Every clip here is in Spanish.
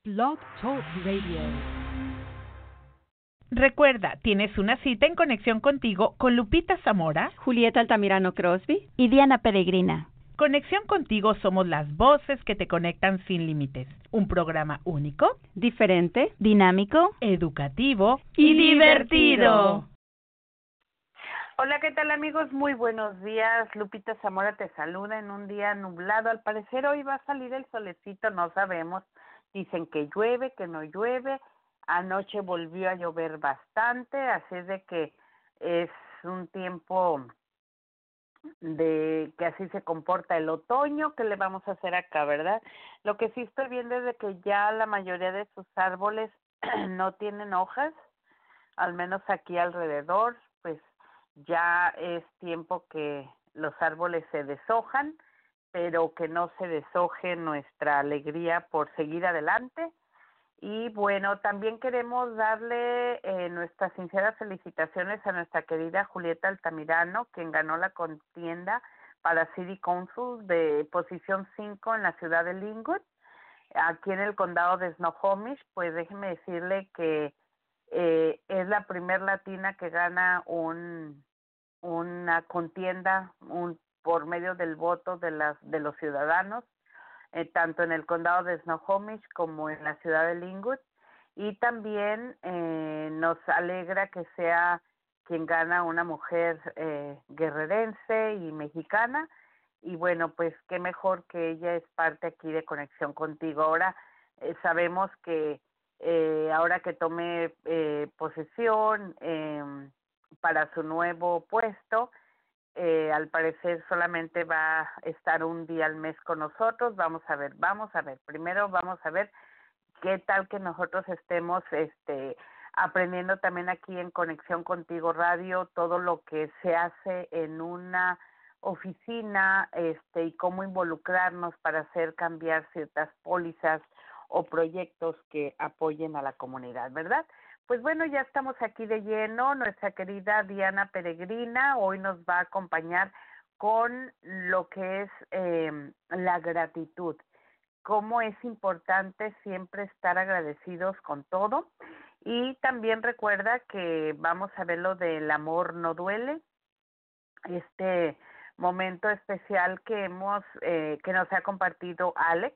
Blog Talk Radio. Recuerda, tienes una cita en Conexión Contigo con Lupita Zamora, Julieta Altamirano Crosby y Diana Peregrina. Conexión Contigo somos las voces que te conectan sin límites. Un programa único, diferente, dinámico, educativo y divertido. Hola, ¿qué tal amigos? Muy buenos días. Lupita Zamora te saluda en un día nublado. Al parecer hoy va a salir el solecito, no sabemos. Dicen que llueve, que no llueve. Anoche volvió a llover bastante, así es de que es un tiempo de que así se comporta el otoño. ¿Qué le vamos a hacer acá, verdad? Lo que sí estoy viendo es de que ya la mayoría de sus árboles no tienen hojas, al menos aquí alrededor, pues ya es tiempo que los árboles se deshojan, pero que no se deshoje nuestra alegría por seguir adelante. Y bueno, también queremos darle nuestras sinceras felicitaciones a nuestra querida Julieta Altamirano, quien ganó la contienda para City Council de posición 5 en la ciudad de Linwood, aquí en el condado de Snohomish. Pues déjeme decirle que es la primer latina que gana una contienda por medio del voto de los ciudadanos, tanto en el condado de Snohomish como en la ciudad de Linwood. Y también nos alegra que sea quien gana una mujer guerrerense y mexicana. Y bueno, pues qué mejor que ella es parte aquí de Conexión Contigo. Ahora sabemos que ahora que tome posesión para su nuevo puesto, al parecer solamente va a estar un día al mes con nosotros. Vamos a ver. Primero vamos a ver qué tal que nosotros estemos aprendiendo también aquí en Conexión Contigo Radio todo lo que se hace en una oficina, y cómo involucrarnos para hacer cambiar ciertas pólizas o proyectos que apoyen a la comunidad, ¿verdad? Pues bueno, ya estamos aquí de lleno. Nuestra querida Diana Peregrina hoy nos va a acompañar con lo que es la gratitud. Cómo es importante siempre estar agradecidos con todo. Y también recuerda que vamos a ver lo del amor no duele, este momento especial que nos ha compartido Alex,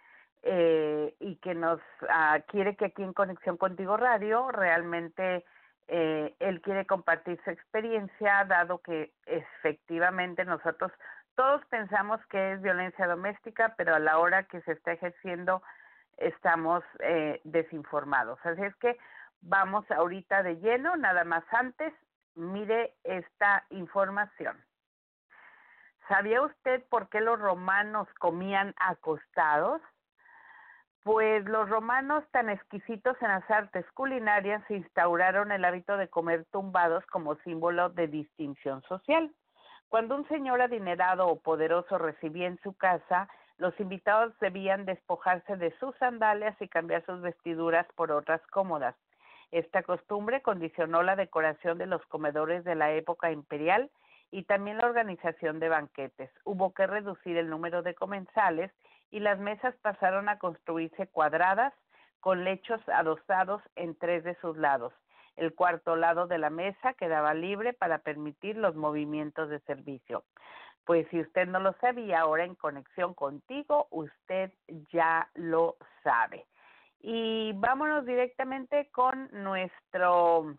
y que nos quiere que aquí en Conexión Contigo Radio realmente él quiere compartir su experiencia, dado que efectivamente nosotros todos pensamos que es violencia doméstica, pero a la hora que se está ejerciendo estamos desinformados. Así es que vamos ahorita de lleno. Nada más antes, mire esta información. ¿Sabía usted por qué los romanos comían acostados? Pues los romanos, tan exquisitos en las artes culinarias, instauraron el hábito de comer tumbados como símbolo de distinción social. Cuando un señor adinerado o poderoso recibía en su casa, los invitados debían despojarse de sus sandalias y cambiar sus vestiduras por otras cómodas. Esta costumbre condicionó la decoración de los comedores de la época imperial y también la organización de banquetes. Hubo que reducir el número de comensales y las mesas pasaron a construirse cuadradas con lechos adosados en 3 de sus lados. El cuarto lado de la mesa quedaba libre para permitir los movimientos de servicio. Pues si usted no lo sabía, ahora en Conexión Contigo, usted ya lo sabe. Y vámonos directamente con nuestro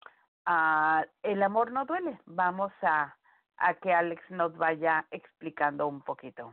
El amor no duele. Vamos a que Alex nos vaya explicando un poquito.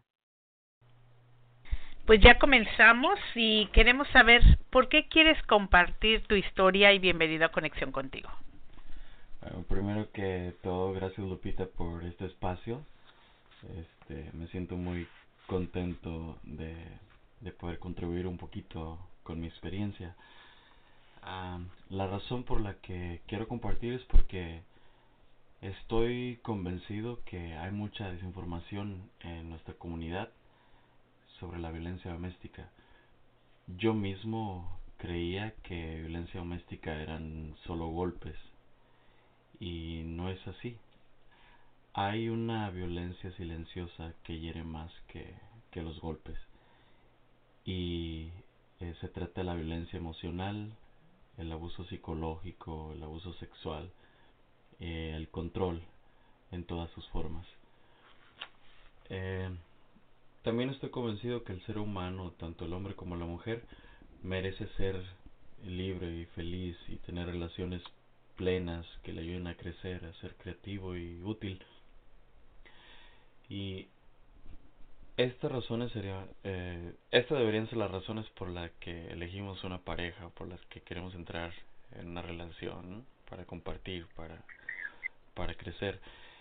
Pues ya comenzamos y queremos saber por qué quieres compartir tu historia y bienvenido a Conexión Contigo. Bueno, primero que todo, gracias Lupita por este espacio. Me siento muy contento de poder contribuir un poquito con mi experiencia. La razón por la que quiero compartir es porque estoy convencido que hay mucha desinformación en nuestra comunidad sobre la violencia doméstica. Yo mismo creía que violencia doméstica eran solo golpes y no es así. Hay una violencia silenciosa que hiere más que los golpes y se trata de la violencia emocional, el abuso psicológico, el abuso sexual, el control en todas sus formas. También estoy convencido que el ser humano, tanto el hombre como la mujer, merece ser libre y feliz y tener relaciones plenas que le ayuden a crecer, a ser creativo y útil. Y estas deberían ser las razones por las que elegimos una pareja, por las que queremos entrar en una relación, ¿no? Para compartir, para crecer.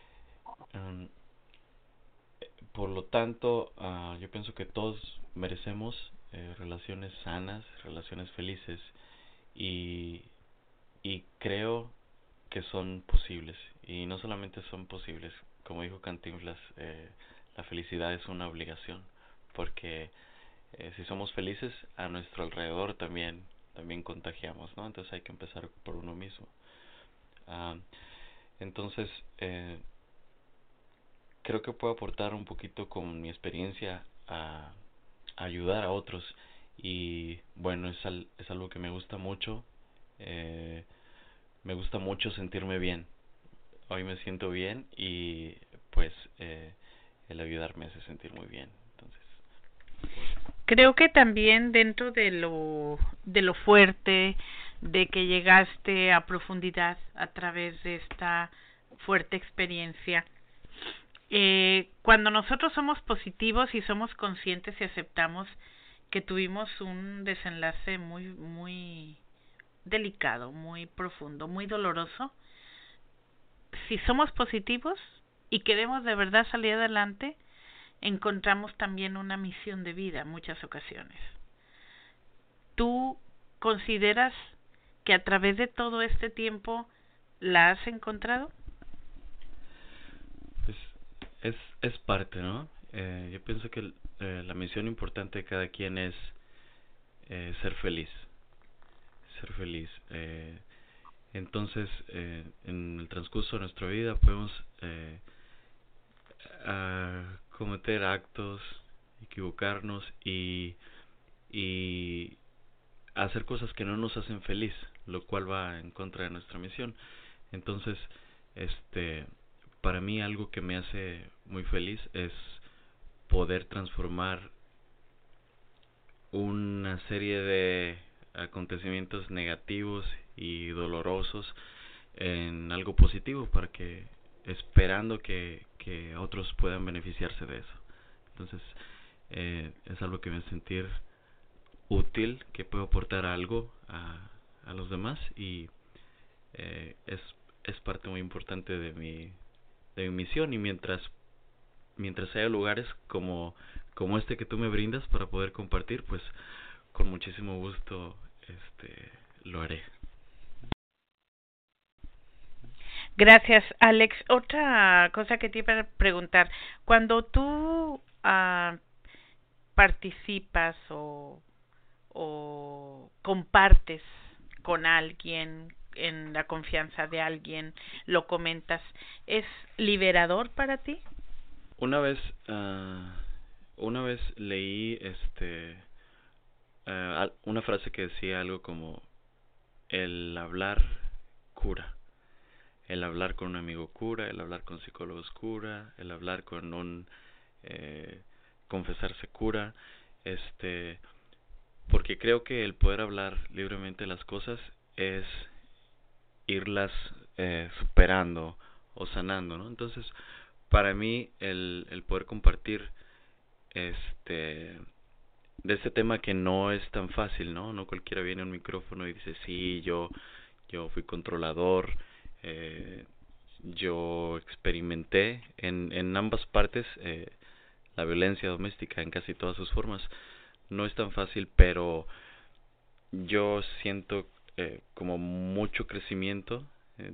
Por lo tanto, yo pienso que todos merecemos relaciones sanas, relaciones felices, y creo que son posibles. Y no solamente son posibles, como dijo Cantinflas, la felicidad es una obligación, porque si somos felices, a nuestro alrededor también contagiamos, ¿no? Entonces hay que empezar por uno mismo. Entonces, creo que puedo aportar un poquito con mi experiencia a ayudar a otros, y bueno, es algo que me gusta mucho. Me gusta mucho sentirme bien. Hoy me siento bien y pues el ayudar me hace sentir muy bien. Entonces, creo que también dentro de lo fuerte, de que llegaste a profundidad a través de esta fuerte experiencia, cuando nosotros somos positivos y somos conscientes y aceptamos que tuvimos un desenlace muy delicado, muy profundo, muy doloroso, si somos positivos y queremos de verdad salir adelante, encontramos también una misión de vida en muchas ocasiones. ¿Tú consideras que a través de todo este tiempo la has encontrado? Pues es parte, ¿no? Yo pienso que la misión importante de cada quien es ser feliz. Ser feliz. Entonces, en el transcurso de nuestra vida podemos cometer actos, equivocarnos y hacer cosas que no nos hacen feliz, lo cual va en contra de nuestra misión. Entonces, para mí algo que me hace muy feliz es poder transformar una serie de acontecimientos negativos y dolorosos en algo positivo, para que esperando que otros puedan beneficiarse de eso. Entonces, es algo que me hace sentir útil, que puedo aportar algo a los demás, y es parte muy importante de mi misión. Y mientras haya lugares como este que tú me brindas para poder compartir, pues con muchísimo gusto lo haré. Gracias, Alex. Otra cosa que te iba a preguntar, cuando tú participas o compartes con alguien, en la confianza de alguien, lo comentas, ¿es liberador para ti? Una vez leí una frase que decía algo como: el hablar cura. El hablar con un amigo cura, el hablar con psicólogos cura, el hablar con un confesarse cura, porque creo que el poder hablar libremente las cosas es irlas superando o sanando, ¿no? Entonces, para mí el poder compartir de este tema, que no es tan fácil, ¿no? No cualquiera viene a un micrófono y dice: sí, yo fui controlador, yo experimenté en ambas partes la violencia doméstica en casi todas sus formas. No es tan fácil, pero yo siento como mucho crecimiento,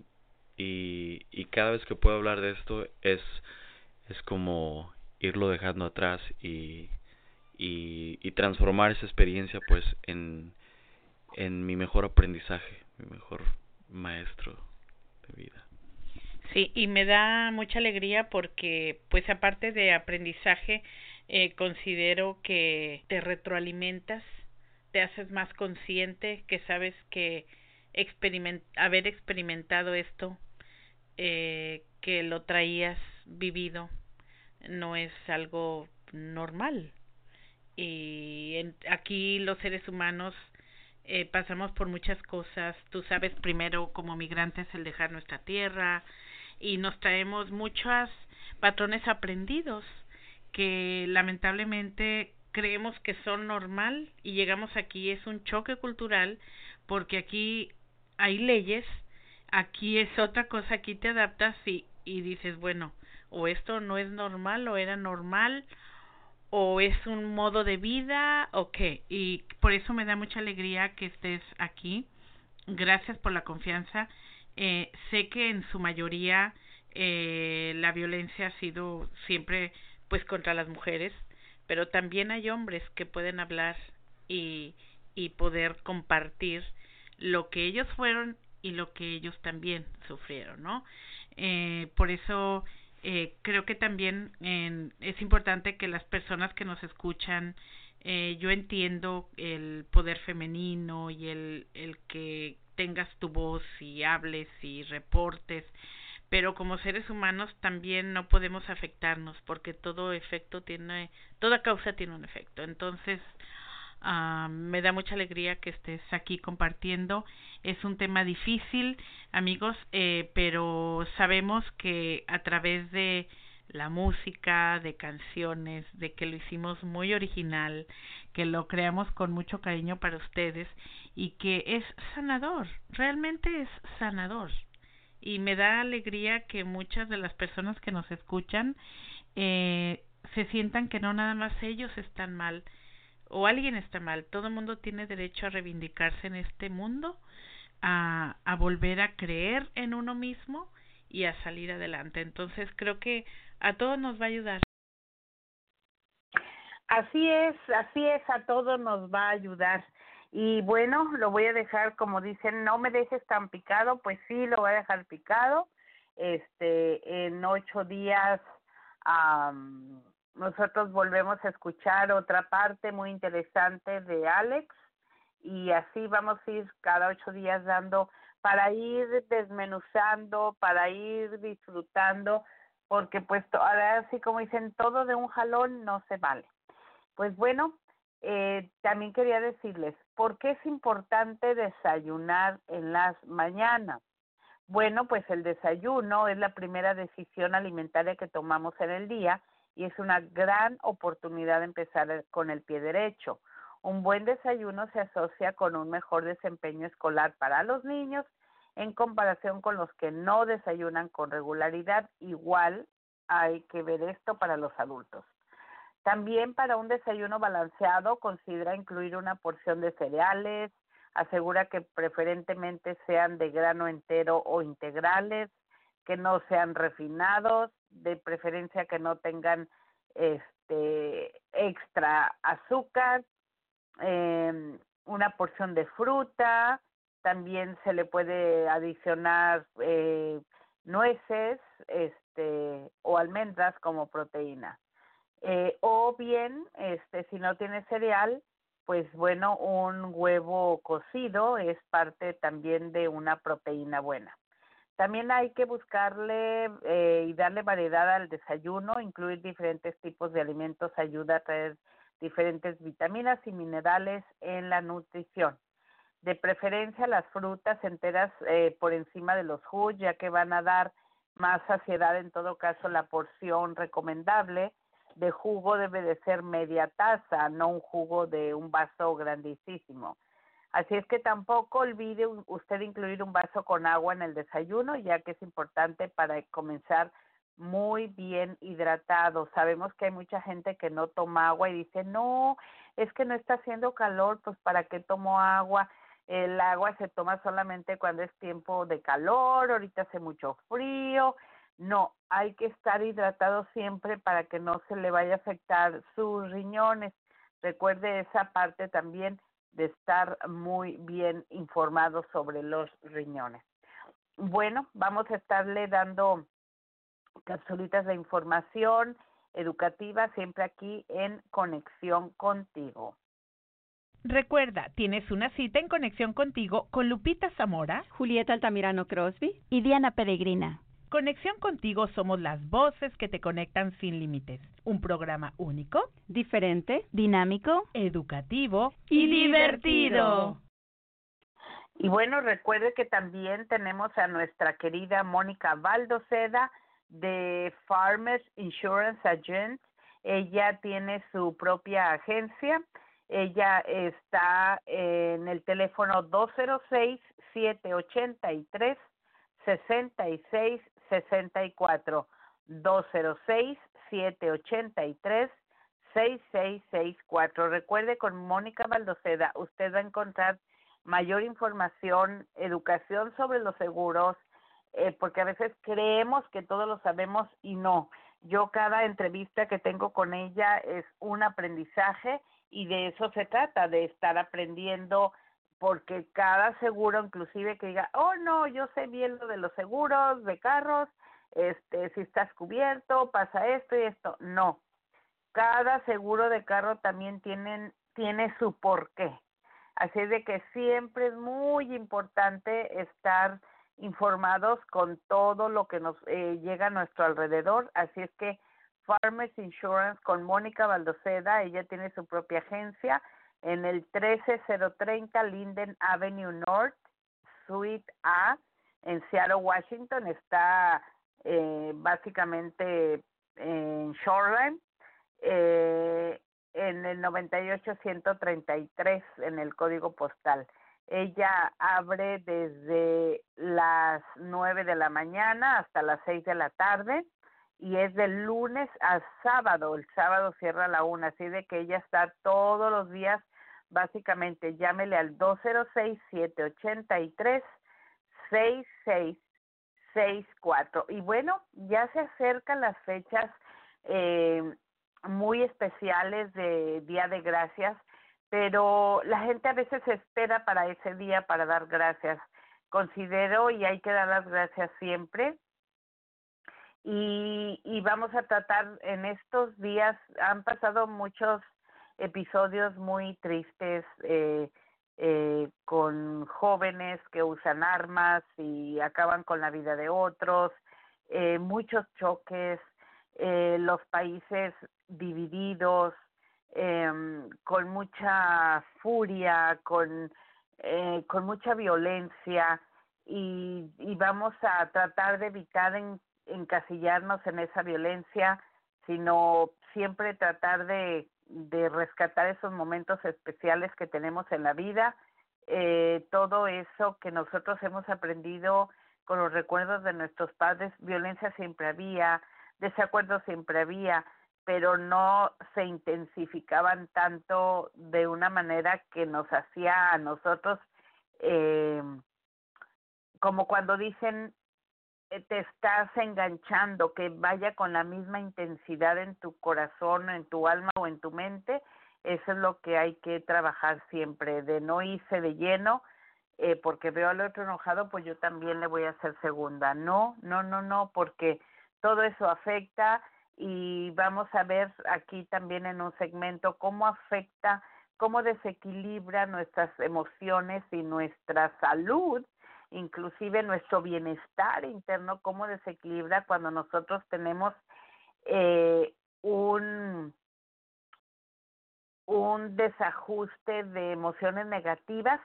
y cada vez que puedo hablar de esto es como irlo dejando atrás y transformar esa experiencia pues en mi mejor aprendizaje, mi mejor maestro de vida. Sí, y me da mucha alegría porque, pues aparte de aprendizaje, considero que te retroalimentas te haces más consciente, que sabes que haber experimentado esto, que lo traías vivido, no es algo normal. Y aquí los seres humanos pasamos por muchas cosas. Tú sabes, primero como migrantes el dejar nuestra tierra, y nos traemos muchos patrones aprendidos que lamentablemente creemos que son normal, y llegamos aquí, es un choque cultural, porque aquí hay leyes, aquí es otra cosa, aquí te adaptas y dices, bueno, o esto no es normal, o era normal, o es un modo de vida, o qué. Y por eso me da mucha alegría que estés aquí. Gracias por la confianza. Sé que en su mayoría la violencia ha sido siempre pues contra las mujeres, pero también hay hombres que pueden hablar y, y poder compartir lo que ellos fueron y lo que ellos también sufrieron, ¿no? Por eso creo que también es importante que las personas que nos escuchan, yo entiendo el poder femenino y el que tengas tu voz y hables y reportes, pero como seres humanos también no podemos afectarnos, porque toda causa tiene un efecto. Entonces, me da mucha alegría que estés aquí compartiendo. Es un tema difícil, amigos, pero sabemos que a través de la música, de canciones, de que lo hicimos muy original, que lo creamos con mucho cariño para ustedes, y que es sanador, realmente es sanador. Y me da alegría que muchas de las personas que nos escuchan se sientan que no nada más ellos están mal o alguien está mal. Todo el mundo tiene derecho a reivindicarse en este mundo, a volver a creer en uno mismo y a salir adelante. Entonces creo que a todos nos va a ayudar. Así es, a todos nos va a ayudar. Y bueno, lo voy a dejar, como dicen, no me dejes tan picado, pues sí, lo voy a dejar picado. En 8 días nosotros volvemos a escuchar otra parte muy interesante de Alex, y así vamos a ir cada 8 días dando, para ir desmenuzando, para ir disfrutando, porque pues ahora así como dicen, todo de un jalón no se vale. Pues bueno, también quería decirles, ¿por qué es importante desayunar en las mañanas? Bueno, pues el desayuno es la primera decisión alimentaria que tomamos en el día, y es una gran oportunidad de empezar con el pie derecho. Un buen desayuno se asocia con un mejor desempeño escolar para los niños en comparación con los que no desayunan con regularidad. Igual hay que ver esto para los adultos. También para un desayuno balanceado, considera incluir una porción de cereales, asegura que preferentemente sean de grano entero o integrales, que no sean refinados, de preferencia que no tengan extra azúcar, una porción de fruta, también se le puede adicionar nueces o almendras como proteína. O bien, si no tiene cereal, pues bueno, un huevo cocido es parte también de una proteína buena. También hay que buscarle y darle variedad al desayuno, incluir diferentes tipos de alimentos ayuda a traer diferentes vitaminas y minerales en la nutrición. De preferencia las frutas enteras por encima de los jugos, ya que van a dar más saciedad. En todo caso, la porción recomendable de jugo debe de ser media taza, no un jugo de un vaso grandísimo. Así es que tampoco olvide usted incluir un vaso con agua en el desayuno, ya que es importante para comenzar muy bien hidratado. Sabemos que hay mucha gente que no toma agua y dice, no, es que no está haciendo calor, pues ¿para qué tomo agua? El agua se toma solamente cuando es tiempo de calor, ahorita hace mucho frío. No, hay que estar hidratado siempre para que no se le vaya a afectar sus riñones. Recuerde esa parte también de estar muy bien informado sobre los riñones. Bueno, vamos a estarle dando capsulitas de información educativa siempre aquí en Conexión Contigo. Recuerda, tienes una cita en Conexión Contigo con Lupita Zamora, Julieta Altamirano Crosby. Y Diana Peregrina. Conexión Contigo somos las voces que te conectan sin límites. Un programa único, Diferente. Dinámico. educativo Y divertido. Y bueno, recuerde que también tenemos a nuestra querida Mónica Baldoceda de Farmers Insurance Agent. Ella tiene su propia agencia. Ella está en el teléfono 206-783-6664. 206-783-6664. Recuerde, con Mónica Baldoceda usted va a encontrar mayor información, educación sobre los seguros, porque a veces creemos que todos lo sabemos y no. Yo cada entrevista que tengo con ella es un aprendizaje y de eso se trata, de estar aprendiendo, porque cada seguro, inclusive que diga, oh no, yo sé bien lo de los seguros de carros, si estás cubierto, pasa esto y esto. No, cada seguro de carro también tiene su porqué. Así es de que siempre es muy importante estar informados con todo lo que nos llega a nuestro alrededor. Así es que Farmers Insurance con Mónica Baldoceda, ella tiene su propia agencia en el 13030 Linden Avenue North, Suite A, en Seattle, Washington. Está básicamente en Shoreline, en el 98133 en el código postal. Ella abre desde las 9 de la mañana hasta las 6 de la tarde y es de lunes a sábado. El sábado cierra a la 1, así de que ella está todos los días. Básicamente, llámele al 206-783-6664. Y bueno, ya se acercan las fechas muy especiales de Día de Gracias, pero la gente a veces espera para ese día para dar gracias. Considero, y hay que dar las gracias siempre, y vamos a tratar en estos días, han pasado muchos episodios muy tristes con jóvenes que usan armas y acaban con la vida de otros, muchos choques, los países divididos, con mucha furia, con mucha violencia, y vamos a tratar de evitar encasillarnos en esa violencia, sino siempre tratar de rescatar esos momentos especiales que tenemos en la vida, todo eso que nosotros hemos aprendido con los recuerdos de nuestros padres. Violencia siempre había, desacuerdos siempre había, pero no se intensificaban tanto de una manera que nos hacía a nosotros, como cuando dicen te estás enganchando, que vaya con la misma intensidad en tu corazón, en tu alma o en tu mente. Eso es lo que hay que trabajar siempre, de no irse de lleno, porque veo al otro enojado, pues yo también le voy a hacer segunda. No, porque todo eso afecta, y vamos a ver aquí también en un segmento cómo afecta, cómo desequilibra nuestras emociones y nuestra salud, inclusive nuestro bienestar interno, cómo desequilibra cuando nosotros tenemos un desajuste de emociones negativas.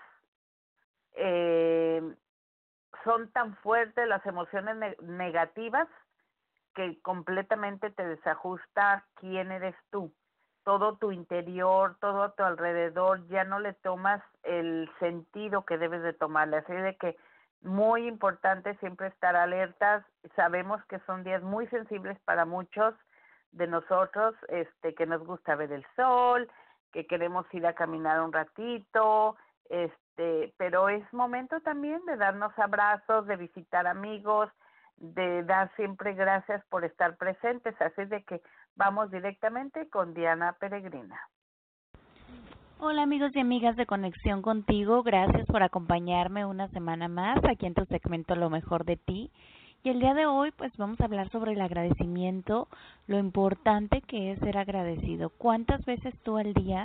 Son tan fuertes las emociones negativas que completamente te desajusta quién eres tú. Todo tu interior, todo a tu alrededor, ya no le tomas el sentido que debes de tomarle. Así de que muy importante siempre estar alertas. Sabemos que son días muy sensibles para muchos de nosotros, que nos gusta ver el sol, que queremos ir a caminar un ratito, pero es momento también de darnos abrazos, de visitar amigos, de dar siempre gracias por estar presentes. Así de que vamos directamente con Diana Peregrina. Hola amigos y amigas de Conexión Contigo, gracias por acompañarme una semana más aquí en tu segmento Lo Mejor de Ti. Y el día de hoy pues vamos a hablar sobre el agradecimiento, lo importante que es ser agradecido. ¿Cuántas veces tú al día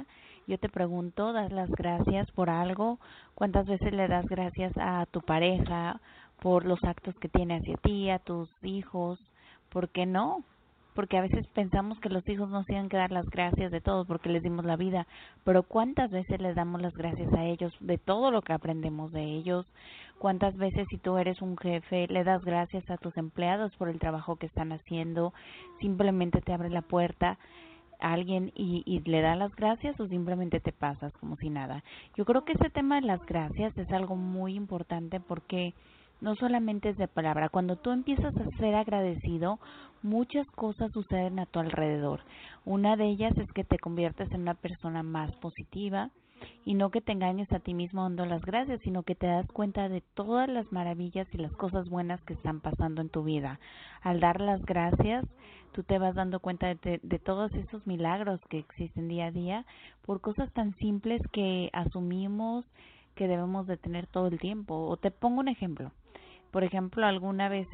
Yo te pregunto, ¿das las gracias por algo? ¿Cuántas veces le das gracias a tu pareja por los actos que tiene hacia ti, a tus hijos? ¿Por qué no? Porque a veces pensamos que los hijos nos tienen que dar las gracias de todo porque les dimos la vida, pero ¿cuántas veces les damos las gracias a ellos de todo lo que aprendemos de ellos? ¿Cuántas veces, si tú eres un jefe, le das gracias a tus empleados por el trabajo que están haciendo? Simplemente te abre la puerta a alguien y le da las gracias, o simplemente te pasas como si nada. Yo creo que ese tema de las gracias es algo muy importante porque no solamente es de palabra. Cuando tú empiezas a ser agradecido, muchas cosas suceden a tu alrededor. Una de ellas es que te conviertes en una persona más positiva, y no que te engañes a ti mismo dando las gracias, sino que te das cuenta de todas las maravillas y las cosas buenas que están pasando en tu vida. Al dar las gracias, tú te vas dando cuenta de todos esos milagros que existen día a día por cosas tan simples que asumimos que debemos de tener todo el tiempo. O te pongo un ejemplo. Por ejemplo, alguna vez,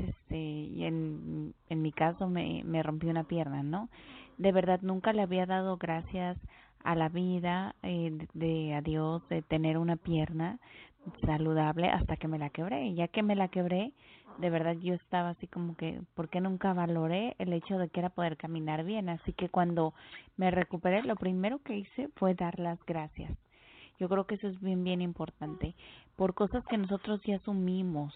en mi caso, me rompí una pierna, ¿no? De verdad, nunca le había dado gracias a la vida, a Dios, de tener una pierna saludable hasta que me la quebré. Y ya que me la quebré, de verdad yo estaba así como que, ¿por qué nunca valoré el hecho de que era poder caminar bien? Así que cuando me recuperé, lo primero que hice fue dar las gracias. Yo creo que eso es bien, bien importante, por cosas que nosotros ya asumimos.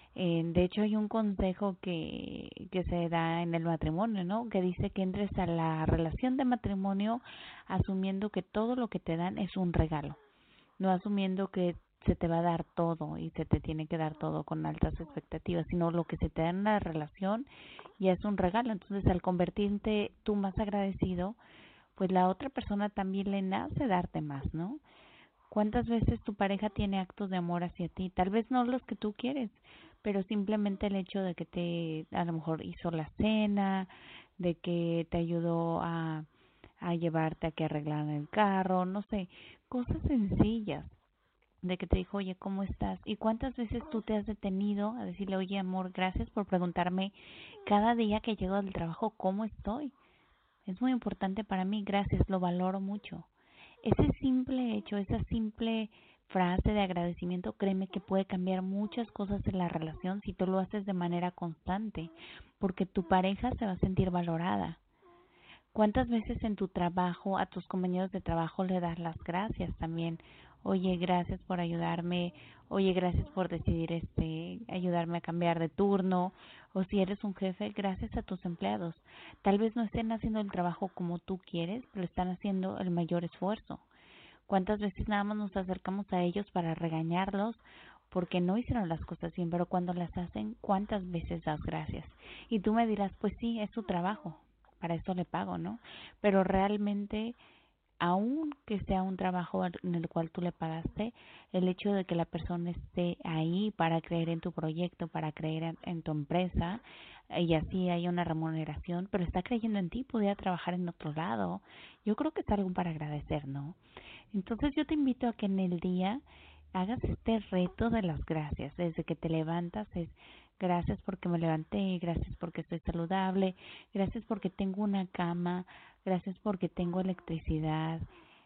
De hecho, hay un consejo que se da en el matrimonio, ¿no? Que dice que entres a la relación de matrimonio asumiendo que todo lo que te dan es un regalo, no asumiendo que se te va a dar todo y se te tiene que dar todo con altas expectativas, sino lo que se te da en la relación ya es un regalo. Entonces, al convertirte tú más agradecido, pues la otra persona también le nace darte más, ¿no? ¿Cuántas veces tu pareja tiene actos de amor hacia ti? Tal vez no los que tú quieres, pero simplemente el hecho de que a lo mejor hizo la cena, de que te ayudó a llevarte a que arreglaran el carro, no sé, cosas sencillas, de que te dijo, oye, ¿cómo estás? ¿Y cuántas veces tú te has detenido a decirle, oye, amor, gracias por preguntarme cada día que llego del trabajo, ¿cómo estoy? Es muy importante para mí, gracias, lo valoro mucho. Ese simple hecho, esa simple frase de agradecimiento, créeme que puede cambiar muchas cosas en la relación si tú lo haces de manera constante, porque tu pareja se va a sentir valorada. ¿Cuántas veces en tu trabajo, a tus compañeros de trabajo le das las gracias también? Oye, gracias por ayudarme. Oye, gracias por decidir ayudarme a cambiar de turno. O si eres un jefe, gracias a tus empleados. Tal vez no estén haciendo el trabajo como tú quieres, pero están haciendo el mayor esfuerzo. ¿Cuántas veces nada más nos acercamos a ellos para regañarlos porque no hicieron las cosas bien? Pero cuando las hacen, ¿cuántas veces das gracias? Y tú me dirás, pues sí, es su trabajo, para eso le pago, ¿no? Pero realmente, aun que sea un trabajo en el cual tú le pagaste, el hecho de que la persona esté ahí para creer en tu proyecto, para creer en tu empresa, y así hay una remuneración, pero está creyendo en ti, podría trabajar en otro lado. Yo creo que es algo para agradecer, ¿no? Entonces yo te invito a que en el día hagas este reto de las gracias. Desde que te levantas es gracias porque me levanté, gracias porque estoy saludable, gracias porque tengo una cama, gracias porque tengo electricidad,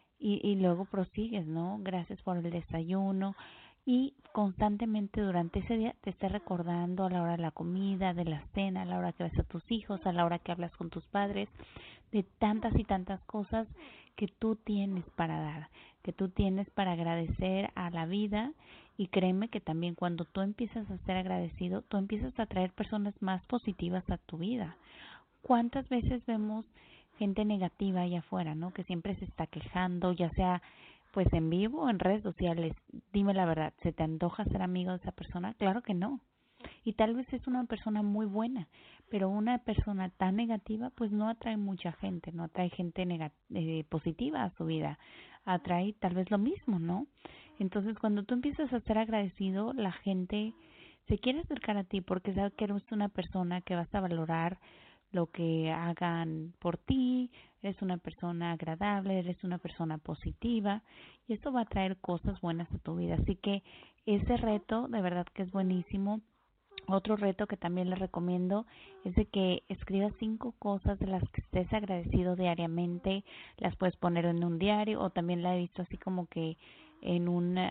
y luego prosigues, ¿no? Gracias por el desayuno, y constantemente durante ese día te estés recordando a la hora de la comida, de la cena, a la hora que ves a tus hijos, a la hora que hablas con tus padres, de tantas y tantas cosas que tú tienes para dar, que tú tienes para agradecer a la vida. Y créeme que también cuando tú empiezas a ser agradecido, tú empiezas a traer personas más positivas a tu vida. ¿Cuántas veces vemos gente negativa allá afuera, ¿no? Que siempre se está quejando, ya sea pues en vivo o en redes sociales. Dime la verdad, ¿se te antoja ser amigo de esa persona? Claro que no. Y tal vez es una persona muy buena, pero una persona tan negativa pues no atrae mucha gente, no atrae gente positiva a su vida, atrae tal vez lo mismo, ¿no? Entonces cuando tú empiezas a ser agradecido, la gente se quiere acercar a ti porque sabe que eres una persona que vas a valorar lo que hagan por ti, eres una persona agradable, eres una persona positiva, y esto va a traer cosas buenas a tu vida. Así que ese reto de verdad que es buenísimo. Otro reto que también les recomiendo es de que escribas 5 cosas de las que estés agradecido diariamente. Las puedes poner en un diario o también la he visto así como que en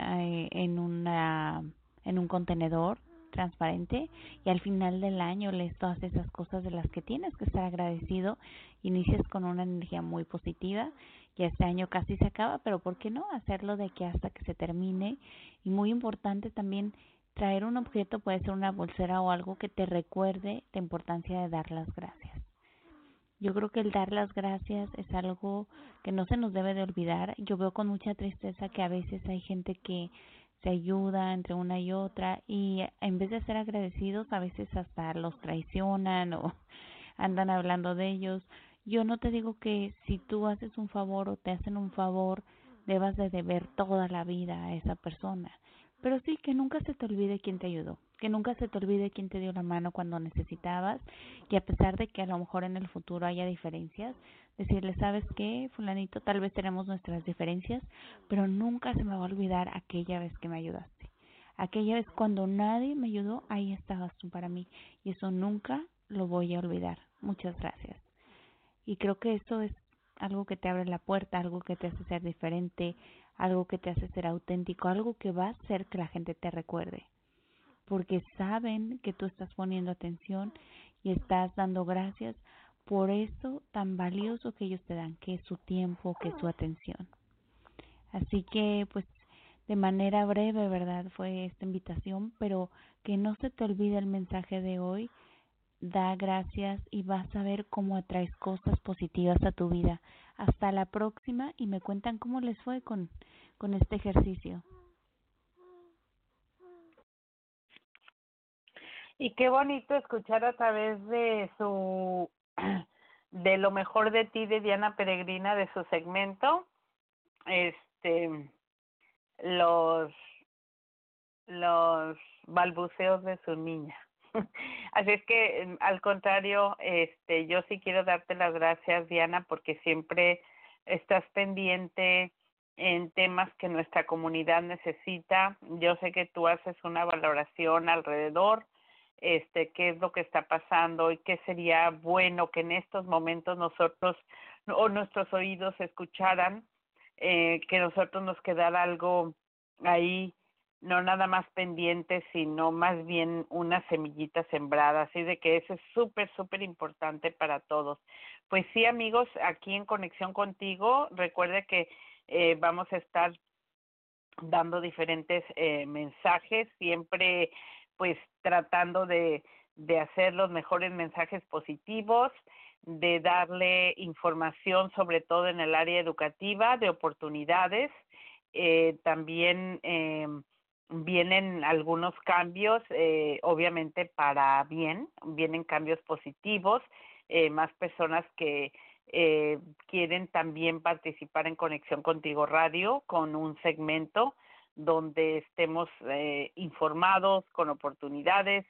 en un contenedor transparente, y al final del año lees todas esas cosas de las que tienes que estar agradecido. Inicias con una energía muy positiva. Ya este año casi se acaba, pero ¿por qué no hacerlo de aquí hasta que se termine? Y muy importante también, traer un objeto, puede ser una pulsera o algo que te recuerde la importancia de dar las gracias. Yo creo que el dar las gracias es algo que no se nos debe de olvidar. Yo veo con mucha tristeza que a veces hay gente que se ayuda entre una y otra, y en vez de ser agradecidos a veces hasta los traicionan o andan hablando de ellos. Yo no te digo que si tú haces un favor o te hacen un favor debas de deber toda la vida a esa persona, pero sí que nunca se te olvide quién te ayudó, que nunca se te olvide quién te dio la mano cuando necesitabas, y a pesar de que a lo mejor en el futuro haya diferencias, decirle, ¿sabes qué, fulanito? Tal vez tenemos nuestras diferencias, pero nunca se me va a olvidar aquella vez que me ayudaste. Aquella vez cuando nadie me ayudó, ahí estabas tú para mí, y eso nunca lo voy a olvidar. Muchas gracias. Y creo que eso es algo que te abre la puerta, algo que te hace ser diferente, algo que te hace ser auténtico, algo que va a hacer que la gente te recuerde, porque saben que tú estás poniendo atención y estás dando gracias por eso tan valioso que ellos te dan, que es su tiempo, que es su atención. Así que, pues, de manera breve, ¿verdad? Fue esta invitación, pero que no se te olvide el mensaje de hoy. Da gracias y vas a ver cómo atraes cosas positivas a tu vida. Hasta la próxima, y me cuentan cómo les fue con este ejercicio. Y qué bonito escuchar a través de de lo mejor de ti, de Diana Peregrina, de su segmento, los balbuceos de su niña. Así es que, al contrario, yo sí quiero darte las gracias, Diana, porque siempre estás pendiente en temas que nuestra comunidad necesita. Yo sé que tú haces una valoración alrededor, qué es lo que está pasando y qué sería bueno que en estos momentos nosotros o nuestros oídos escucharan, que nosotros nos quedara algo ahí, no nada más pendiente, sino más bien una semillita sembrada, así de que eso es súper, súper importante para todos. Pues sí, amigos, aquí en Conexión Contigo, recuerde que vamos a estar dando diferentes mensajes, siempre pues tratando de hacer los mejores mensajes positivos, de darle información sobre todo en el área educativa, de oportunidades, también vienen algunos cambios, obviamente para bien, vienen cambios positivos, más personas que quieren también participar en Conexión Contigo Radio con un segmento donde estemos informados, con oportunidades,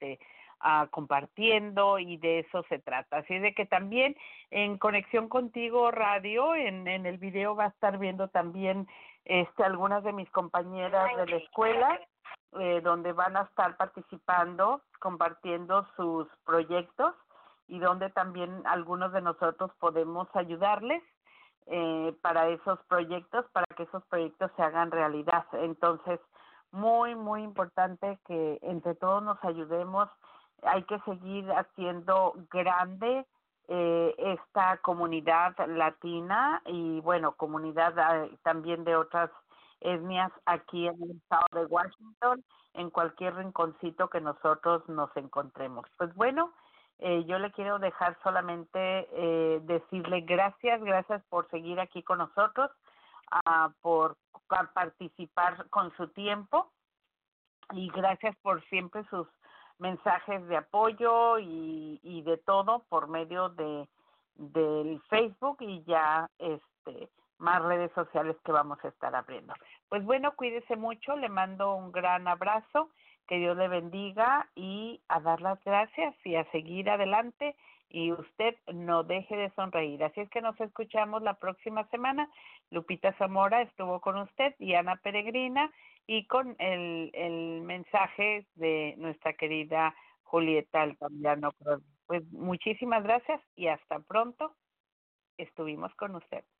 compartiendo, y de eso se trata. Así de que también en Conexión Contigo Radio, en el video va a estar viendo también algunas de mis compañeras de la escuela, donde van a estar participando, compartiendo sus proyectos, y donde también algunos de nosotros podemos ayudarles para esos proyectos, para que esos proyectos se hagan realidad. Entonces, muy, muy importante que entre todos nos ayudemos. Hay que seguir haciendo grande esta comunidad latina y, bueno, comunidad también de otras etnias aquí en el estado de Washington, en cualquier rinconcito que nosotros nos encontremos. Pues bueno, yo le quiero dejar solamente decirle gracias por seguir aquí con nosotros, por participar con su tiempo, y gracias por siempre sus mensajes de apoyo y de todo por medio del Facebook, y ya más redes sociales que vamos a estar abriendo. Pues bueno, cuídese mucho, le mando un gran abrazo Que Dios le bendiga y a dar las gracias y a seguir adelante, y usted no deje de sonreír. Así es que nos escuchamos la próxima semana. Lupita Zamora estuvo con usted y Ana Peregrina, y con el mensaje de nuestra querida Julieta Altamirano. Pues muchísimas gracias y hasta pronto. Estuvimos con usted.